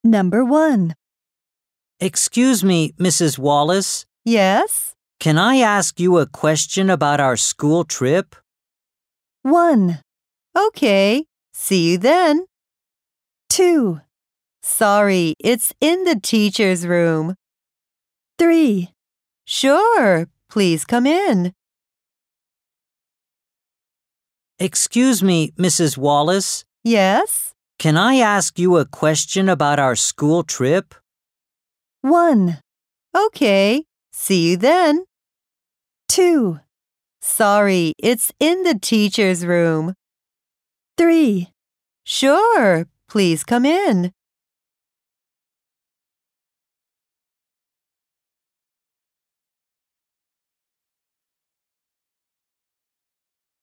Number 1. Excuse me, Mrs. Wallace. Yes? Can I ask you a question about our school trip? 1. Okay, see you then. 2. Sorry, it's in the teacher's room. 3. Sure, please come in. Excuse me, Mrs. Wallace. Yes? Can I ask you a question about our school trip? 1. Okay, see you then. 2. Sorry, it's in the teacher's room. 3. Sure, please come in.